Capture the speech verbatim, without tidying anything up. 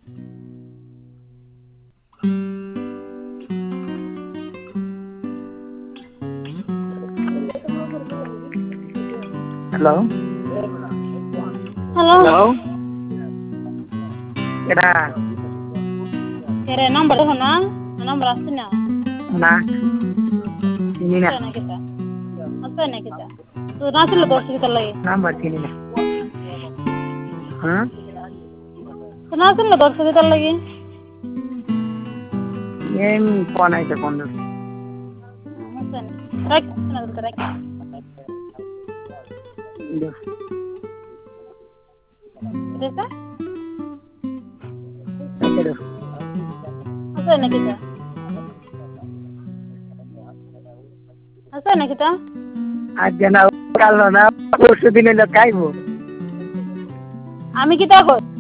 hello hello hello এটা কেরে number দেখো না নাম্বার আসছে না না চিনি না নাকি তা আছে নাকি তা তো না ছিল দশ টাকা লাগে নাম্বার চিনি না হ্যাঁ তো না ছিল দশ টাকা লাগে ఏం ఫోన్ అయితే కొందు রাখ না রাখ এটা ఇక్కడ আছে নাকি তা আছে নাকি তা আজ না কাল না পরশু দিন এলো খাইবো আমি কি তা কই